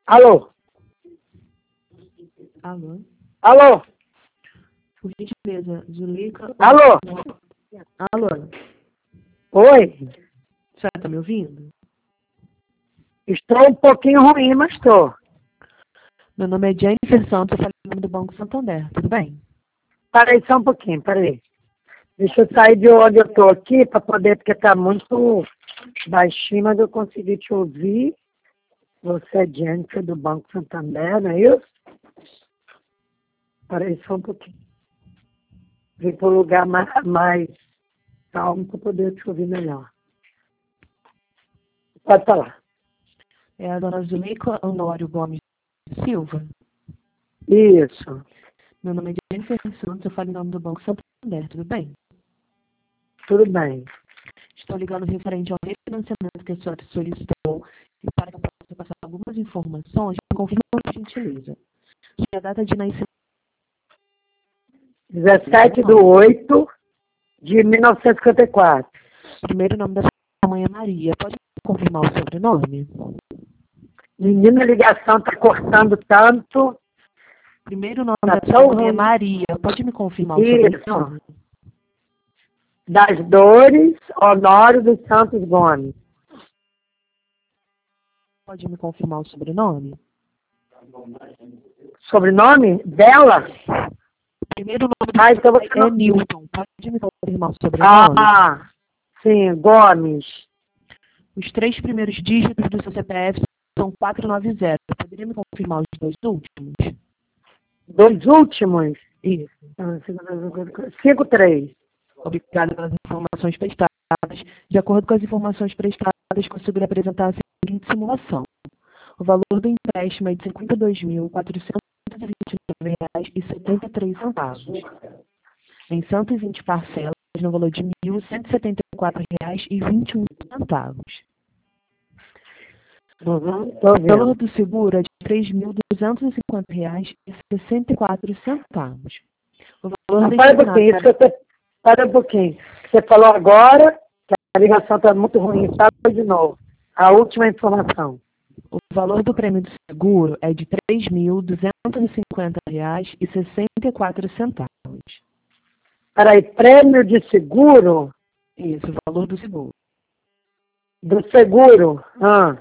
Alô? Alô? Alô? Por gentileza, Zuleika. Alô? Alô? Oi? A senhora está me ouvindo? Estou um pouquinho ruim, mas estou. Meu nome é Jennifer Santos, eu falo em nome do Banco Santander, tudo bem? Parei só um pouquinho, parei. Deixa eu sair de onde eu estou aqui para poder, porque está muito baixinho, mas eu consegui te ouvir. Você é Jennifer do Banco Santander, não é isso? Parei só um pouquinho. Vim para um lugar mais calmo para poder te ouvir melhor. Pode falar. É a dona Zuleika Honório Gomes Silva. Isso. Meu nome é Jennifer Santos, eu falo em nome do Banco Santander, tudo bem? Tudo bem. Estou ligando referente ao refinanciamento que a senhora solicitou e para que eu possa passar algumas informações, confirma por gentileza. A data de nascimento 17/8/1954. Primeiro nome da sua mãe é Maria. Pode confirmar o sobrenome? Menina, a ligação está cortando tanto. Primeiro nome Tá da tão sua mãe é ruim. Maria. Pode me confirmar o Isso. sobrenome? Das Dores, Honório dos Santos Gomes. Pode me confirmar o sobrenome? Sobrenome dela? Primeiro nome Ah, então da você sua mãe é não... Newton. Pode me confirmar o sobrenome? Ah, sim, Gomes. Os 3 primeiros dígitos do seu CPF são 490. Poderia me confirmar os 2 últimos? Dois últimos? Isso. 53. Obrigada pelas informações prestadas. De acordo com as informações prestadas, consigo apresentar a seguinte simulação. O valor do empréstimo é de R$ 52.429,73, em 120 parcelas, no valor de R$ 1.174,21. Uhum, tô O valor vendo. do seguro é de R$ 3.250,64. O valor Para um destinado pouquinho, isso que eu tô... Para um pouquinho. Você falou agora que a ligação está muito ruim. Fala de novo. A última informação. O valor do prêmio do seguro é de R$ 3.250,64. Peraí, prêmio de seguro? Isso, o valor do seguro. Do seguro? Ah,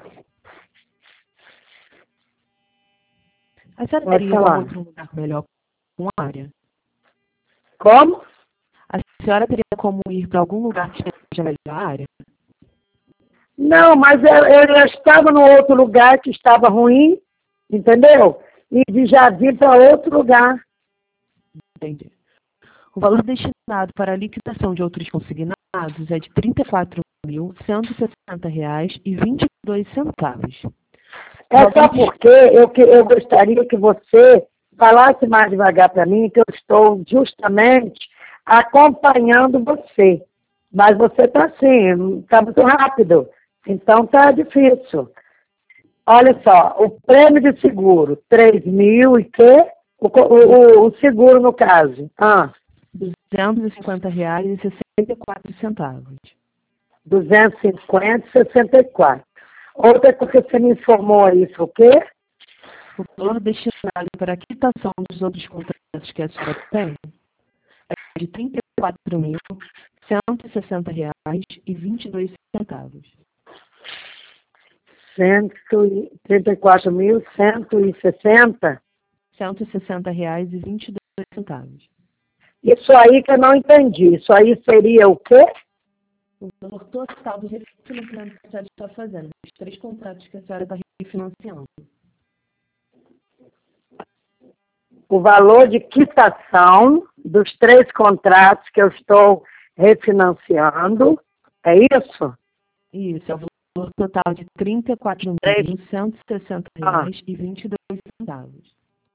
A senhora pode teria algum falar. outro lugar melhor com área? Como? A senhora teria como ir para algum lugar que esteja melhor a área? Não, mas eu já estava no outro lugar que estava ruim, entendeu? E já vim para outro lugar. Entendi. O valor destinado para a liquidação de outros consignados é de R$ 34.160,22. É só porque eu gostaria que você falasse mais devagar para mim, que eu estou justamente acompanhando você. Mas você está assim, está muito rápido. Então está difícil. Olha só, o prêmio de seguro, 3.000 e quê? O seguro, no caso. R$ 250,64. 250,64. Outra coisa que você me informou aí, foi o quê? O valor destinado para a quitação dos outros contratos que a senhora tem é de R$ 34.160,22. 134.160. R$ 160,22. Isso aí que eu não entendi. Isso aí seria o quê? O valor total do refinanciamento que a senhora está fazendo, os 3 contratos que a senhora está refinanciando. O valor de quitação dos 3 contratos que eu estou refinanciando. É isso? Isso, é o valor total de R$ 34.160,22.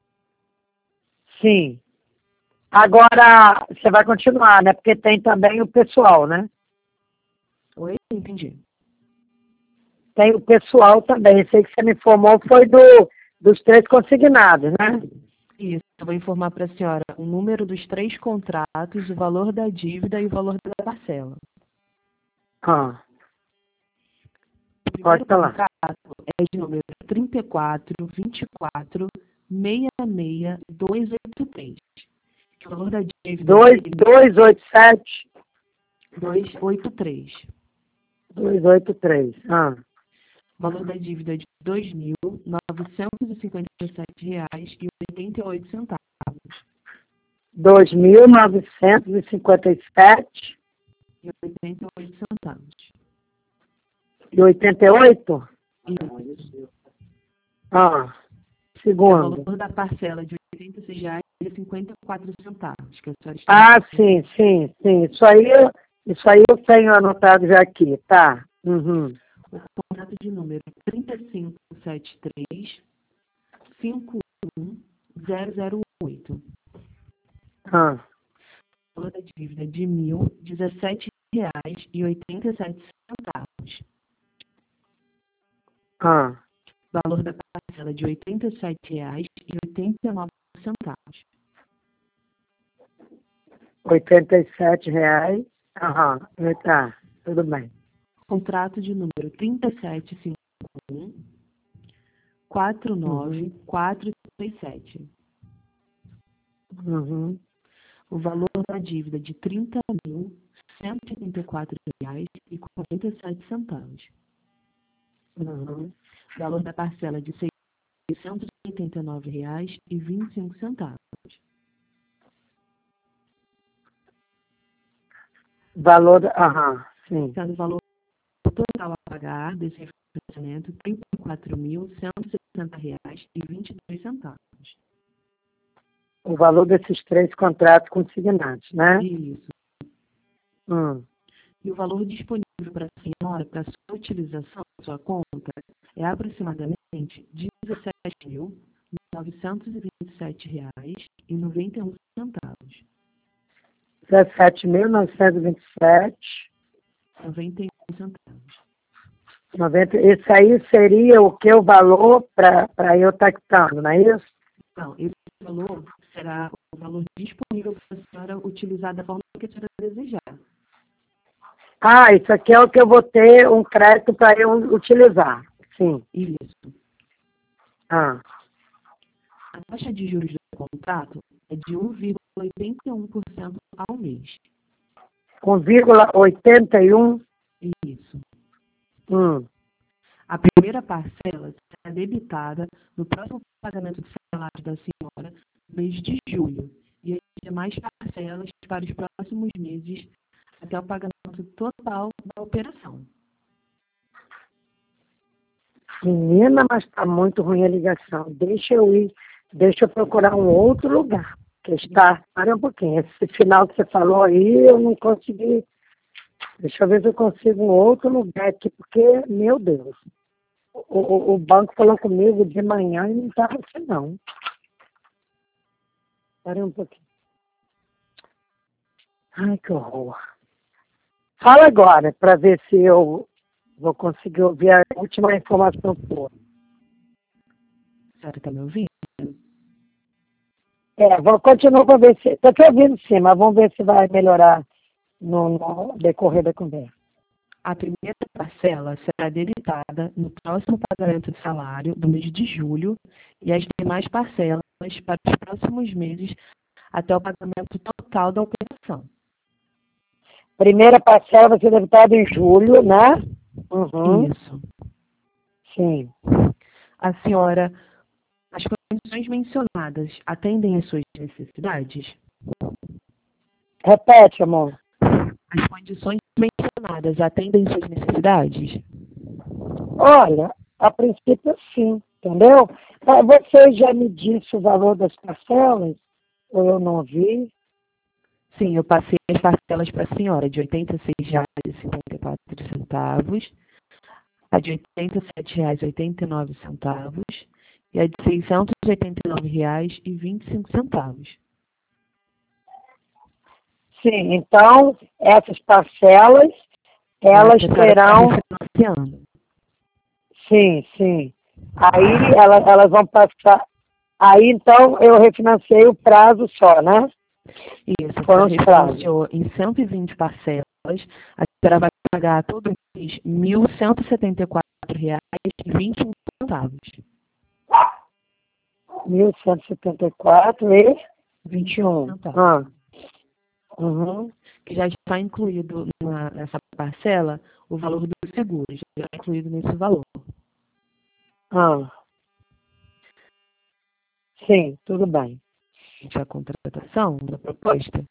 Sim. Agora, você vai continuar, né? Porque tem também o pessoal, né? Oi? Entendi. Tem o pessoal também. Esse aí que você me informou foi dos 3 consignados, né? Isso, eu vou informar para a senhora o número dos 3 contratos, o valor da dívida e o valor da parcela. Ah. primeiro Pode falar. contrato é de número 34.24.28283. Que o valor da dívida é 2287 283. 283. O valor da dívida é de R$ 2.957,88. 2.957 E 88 centavos. e 88? Isso. É o Segundo. valor da parcela de R$ 86,54, que a senhora está Sim. Isso aí eu tenho anotado já aqui, tá? Uhum. O contrato de número 3573-51008. O valor da dívida é de R$ 1.017,87. O valor da parcela é de R$ 87,89. R$ 87. Tá, tudo bem. Contrato de número 3751-49437. Uhum. O valor da dívida é de R$ 30.184,47. Uhum. O valor da parcela é de R$ 689,25. Valor, sim. Sendo o valor total a pagar desse refinanciamento R$ 34.160,22. O valor desses 3 contratos consignados, né? Isso. E o valor disponível para a senhora, para sua utilização, sua conta, é aproximadamente R$ 17.927,91. 17.927. 91 centavos. 90. Isso aí seria o que o valor para eu estar quitando, não é isso? Não, esse valor será o valor disponível para a senhora utilizar da forma que a senhora desejar. Isso aqui é o que eu vou ter um crédito para eu utilizar. Sim. Isso. A taxa de juros do contrato é de 1,81% ao mês. 1,81. Isso. Hum. A primeira parcela será debitada no próximo pagamento do salário da senhora, no mês de julho, e as demais parcelas para os próximos meses até o pagamento total da operação. Menina, mas está muito ruim a ligação. Deixa eu ir, deixa eu procurar um outro lugar. Que está, para um pouquinho. Esse final que você falou aí, eu não consegui. Deixa eu ver se eu consigo um outro lugar aqui, porque, meu Deus, o banco falou comigo de manhã e não estava assim, não. Para um pouquinho. Ai, que horror. Fala agora, para ver se eu vou conseguir ouvir a última informação sua. A senhora está me ouvindo? Vou continuar para ver se... Estou te ouvindo sim, mas vamos ver se vai melhorar no decorrer da conversa. A primeira parcela será debitada no próximo pagamento de salário do mês de julho e as demais parcelas para os próximos meses até o pagamento total da operação. Primeira parcela vai ser debitada em julho, né? Uhum. Isso. Sim. A senhora, as condições mencionadas atendem às suas necessidades? Repete, amor. As condições mencionadas atendem suas necessidades? Olha, a princípio sim, entendeu? Você já me disse o valor das parcelas? Ou eu não vi? Sim, eu passei as parcelas para a senhora de R$ 86,54, a de R$ 87,89 e a de R$ 689,25. Sim, então, essas parcelas, elas terão... Sim. Aí elas vão passar... Aí, então, eu refinanciei o prazo só, né? Isso, foram refinanciou em 120 parcelas. A senhora vai pagar todo mês R$ 1.174,87. R$ 1.174,21. centavos. Uhum. Que já está incluído nessa parcela o valor do seguro, já está incluído nesse valor. Sim, tudo bem. A contratação da proposta.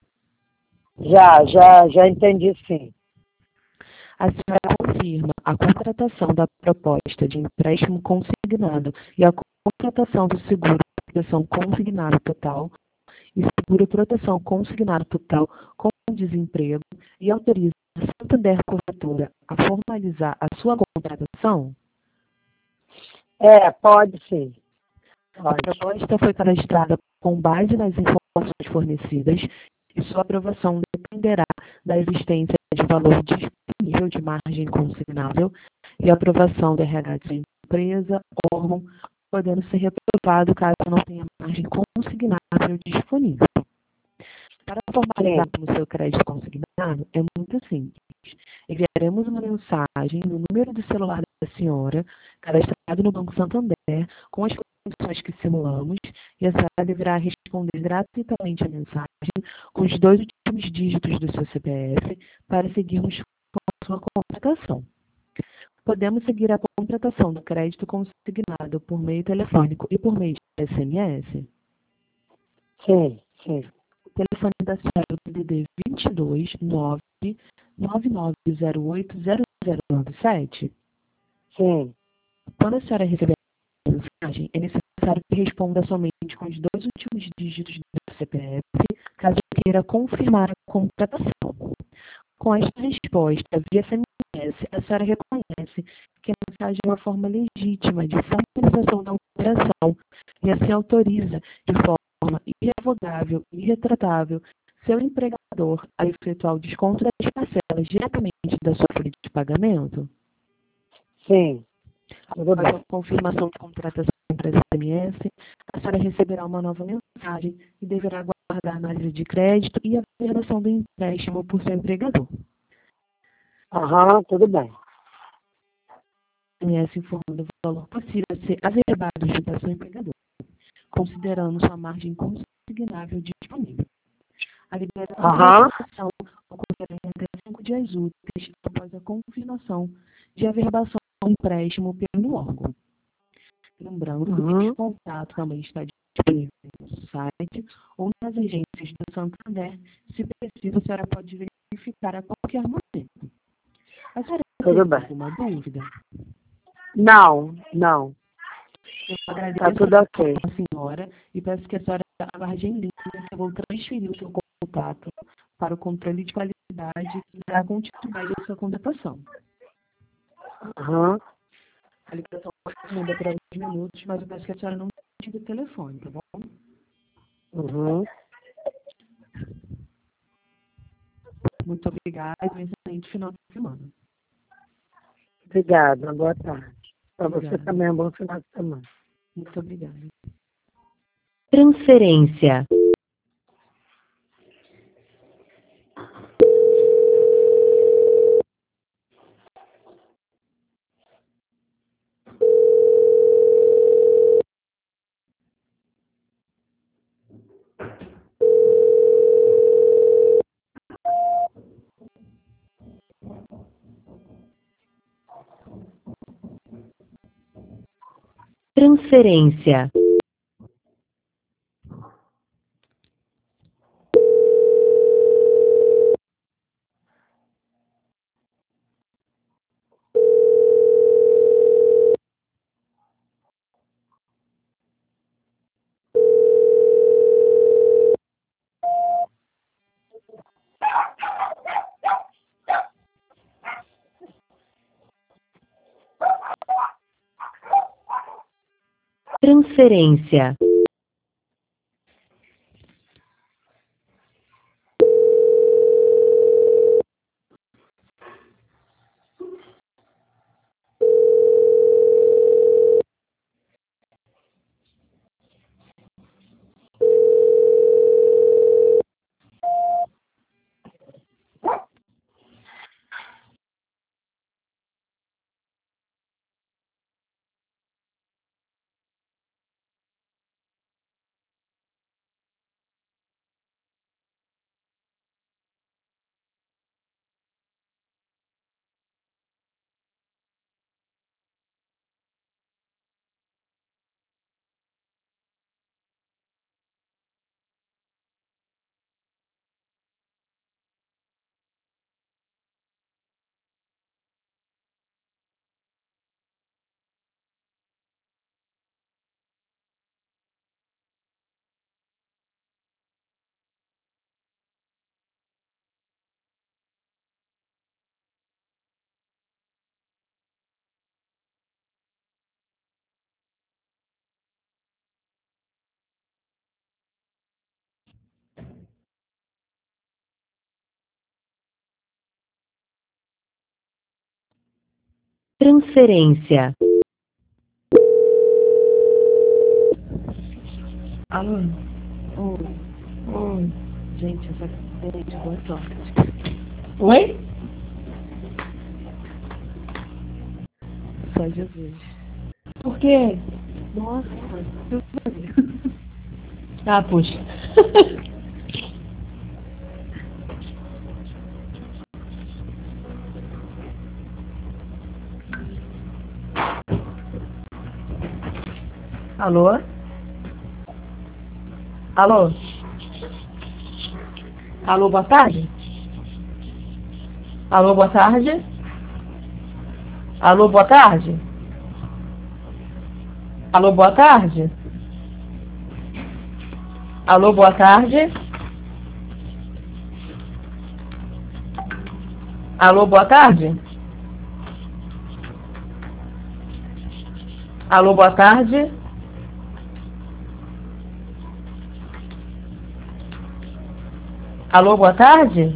Já entendi, sim. A senhora confirma a contratação da proposta de empréstimo consignado e a contratação do seguro proteção consignado total e seguro proteção consignado total com desemprego e autoriza a Santander Corretora a formalizar a sua contratação? Pode sim. A proposta foi cadastrada com base nas informações fornecidas e sua aprovação dependerá da existência de valor disponível de margem consignável e aprovação do RH de empresa, órgão, podendo ser reprovado caso não tenha margem consignável disponível. Para formalizarmos o seu crédito consignado, é muito simples. Enviaremos uma mensagem no número do celular da senhora, cadastrado no Banco Santander, com as condições que simulamos, e a senhora deverá responder gratuitamente a mensagem com os 2 últimos dígitos do seu CPF para seguirmos com a sua contratação. Podemos seguir a contratação do crédito consignado por meio telefônico e por meio de SMS? Sim. O telefone da senhora é o DDD 22 9 9908 0097. Sim. Quando a senhora receber a mensagem, é necessário que responda somente com os 2 últimos dígitos do CPF, caso queira confirmar a contratação. Com esta resposta via SMS, a senhora reconhece que a mensagem é uma forma legítima de formalização da operação e assim autoriza, de forma irrevogável e irretratável, seu empregador a efetuar o desconto das parcelas diretamente da sua folha de pagamento? Sim. Tudo Após bem. a confirmação de contratação para SMS, a senhora receberá uma nova mensagem e deverá aguardar a análise de crédito e a validação do empréstimo por seu empregador. Tudo bem. SMS informando o valor possível a ser averbado junto ao seu empregador, considerando sua margem consignável disponível. A liberação da operação ocorrerá em até 5 dias úteis após a confirmação de averbação do empréstimo pelo órgão. Lembrando que esse contato também está disponível no site ou nas agências do Santander. Se preciso, a senhora pode verificar a qualquer momento. A senhora tem alguma dúvida? Não. Eu agradeço Tá tudo ok. a senhora e peço que a senhora aguarde em linha, que eu vou transferir o seu contato para o controle de qualidade e dar continuidade à sua contratação. A ligação muda por alguns minutos, mas eu peço que a senhora não desligue o telefone, tá bom? Muito obrigada e um excelente final de semana. Obrigada. Boa tarde. Para você também, um bom final de semana. Muito obrigada. Transferência. Transferência. Transferência. Transferência. Alô? Oi. Gente, essa cliente, boa sorte. Oi? Só Jesus. Por quê? Nossa, Ah, puxa. Alô? Alô? Alô, boa tarde? Alô, boa tarde? Alô, boa tarde? Alô, boa tarde? Alô, boa tarde? Alô, boa tarde? Alô, boa tarde? Alô, boa tarde?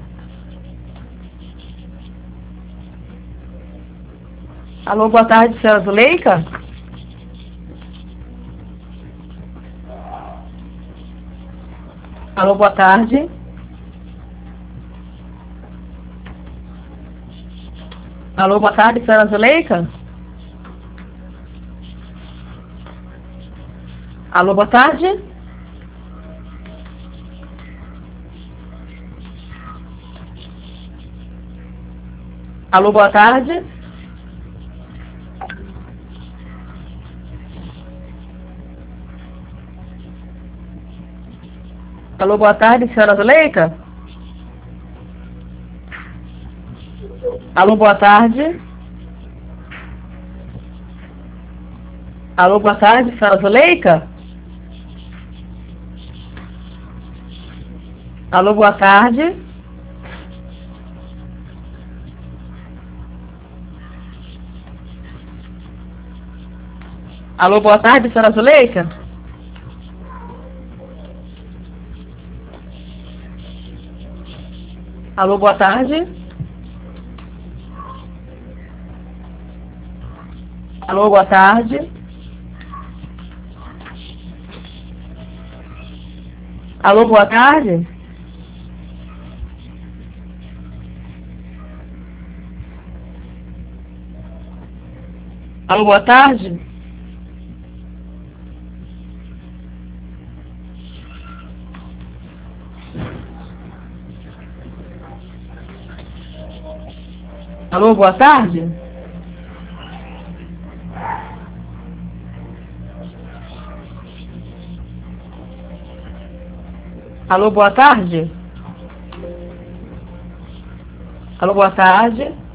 Alô, boa tarde, senhora Zuleika? Alô, boa tarde? Alô, boa tarde, senhora Zuleika? Alô, boa tarde? Alô, boa tarde? Alô, boa tarde, senhora Zuleika? Alô, boa tarde? Alô, boa tarde, senhora Zuleika? Alô, boa tarde? Alô, boa tarde, senhora Zuleika? Alô, boa tarde? Alô, boa tarde? Alô, boa tarde? Alô, boa tarde? Alô, boa tarde? Alô, boa tarde? Alô, boa tarde?